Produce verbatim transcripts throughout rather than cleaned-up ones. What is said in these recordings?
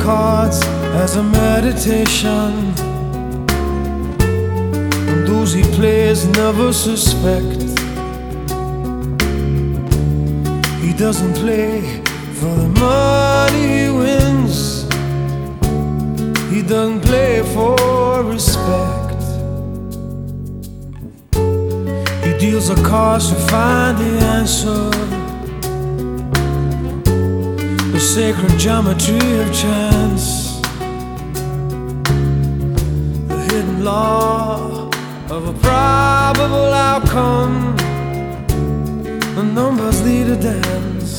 cards as a meditation, and those he plays never suspect. He doesn't play for the money he wins, he doesn't play for respect. He deals the cards to find the answer, the sacred geometry of chance, the hidden law of a probable outcome. The numbers lead a dance.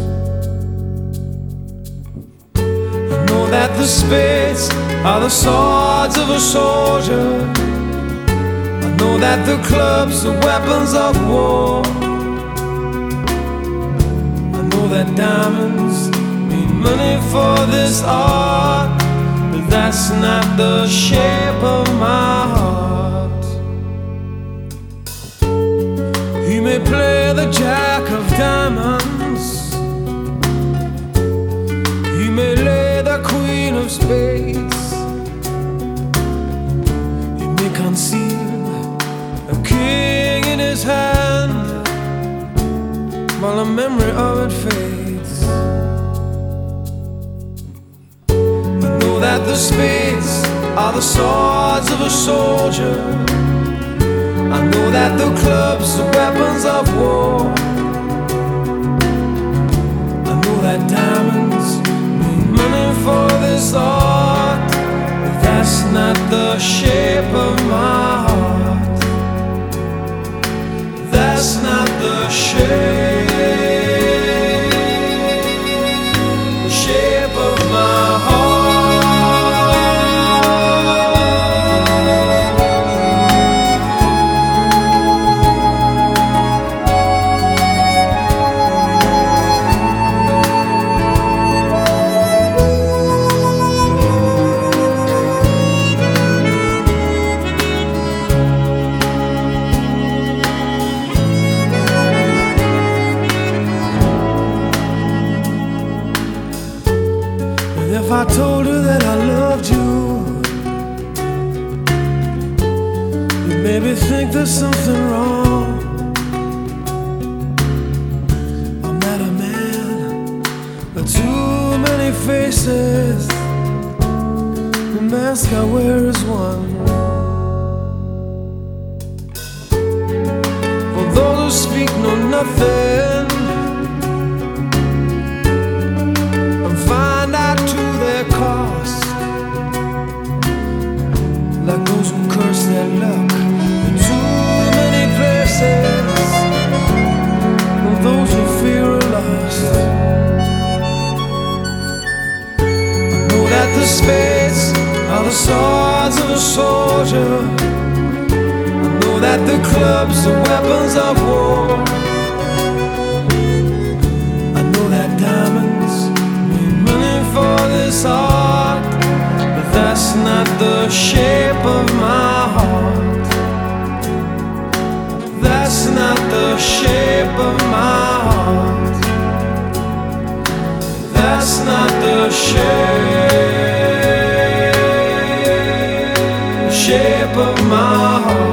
I know that the spades are the swords of a soldier. I know that the clubs are weapons of war. I know that diamonds mean money for this art, but that's not the shape of my heart. He may play the jack of diamonds, he may lay the queen of spades, he may conceal a king in his hand while the memory of it fades. I know that the spades are the swords of a soldier. I know that the clubs are weapons of war. I know that diamonds mean money for this art, but that's not the shape of my heart. That's not the shape, the shape of my heart. If I told her that I loved you, you'd maybe think there's something wrong. I'm not a man with too many faces, the mask I wear is one. For those who speak know nothing and find out to their cost, like those who curse their luck in too many places, and those who fear are lost. I know that the spades are the swords of a soldier. I know that the clubs are weapons of war. I know that diamonds mean money for this art, but that's not the shape of my heart. That's not the shape of my heart. That's not the shape, shape of my heart.